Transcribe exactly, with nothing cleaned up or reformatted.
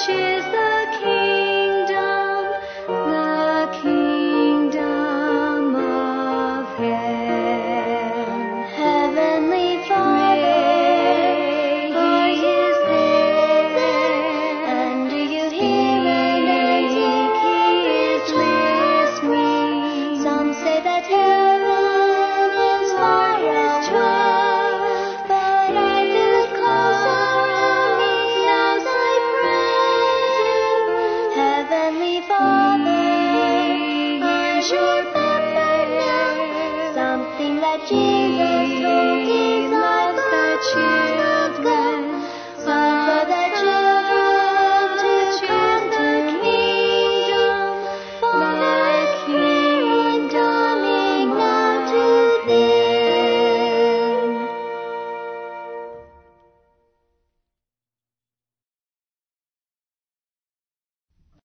Such is the kingdom, the kingdom of heaven. Heavenly Father, for His there, and do you hear an answer? He is listening. Some say that heaven is far away, but I feel it closer around me as I praise you. Heavenly Father, I remember now something that Jesus